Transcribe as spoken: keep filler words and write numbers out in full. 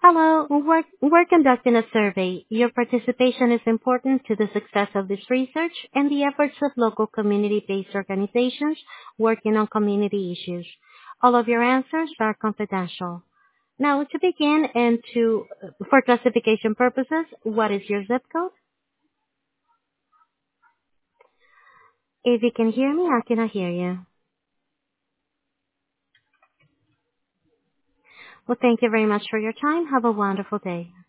Hello, we're, we're conducting a survey. Your participation is important to the success of this research and the efforts of local community-based organizations working on community issues. All of your answers are confidential. Now, to begin and to, for classification purposes, what is your zip code? If you can hear me, I cannot hear you. Well, thank you very much for your time. Have a wonderful day.